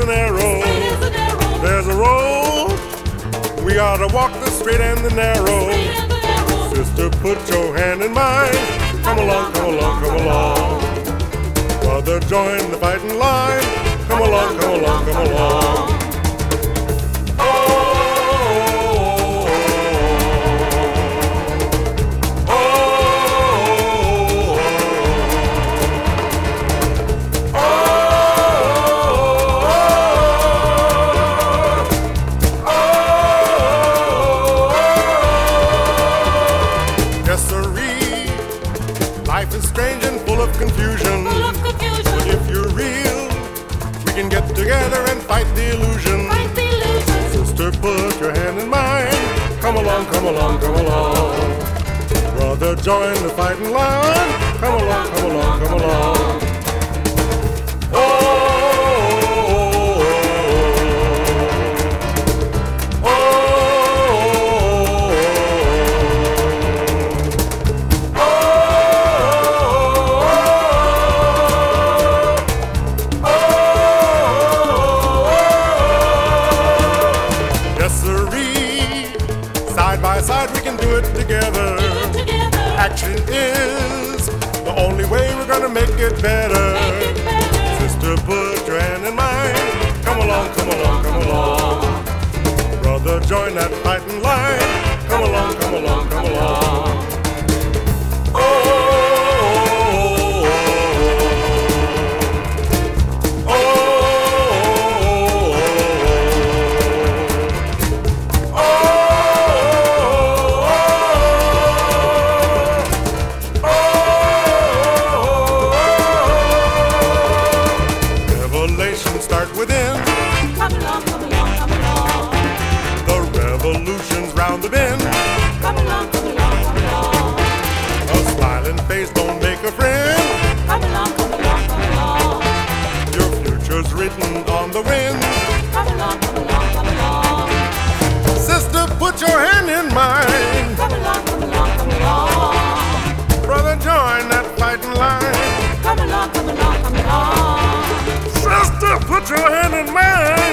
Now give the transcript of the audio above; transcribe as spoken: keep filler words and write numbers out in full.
the narrow. There's a road. We gotta walk the straight and the narrow. Sister, put your hand in mine. Come along, come along, come along. Brother, join the fighting line. Come along, come along, come along. Life is strange and full of confusion. Full of confusion. But if you're real, we can get together and fight the illusion. Fight the illusion. Sister, put your hand in mine. Come along, come along, come along. Brother, join the fighting line. Come along, come along, come along. Oh. Side by side we can do it together. Do it together. Action is the only way we're gonna make it better. Make it better. Sister, put your hand in mine. Come along, come along, come along. Brother, join that fighting line. Come along, come along, come along. Start within. Come along, come along, come along. The revolution's round the bend. Come along, come along, come along. A smiling face don't make a friend. Come along, come along, come along. Your future's written on the wind. Come along, come along, come along. Sister, put your hand in mine. Come along, come along, come along. Brother, join that fighting line. Come along, come along, come along. Sister, put your hand in mine.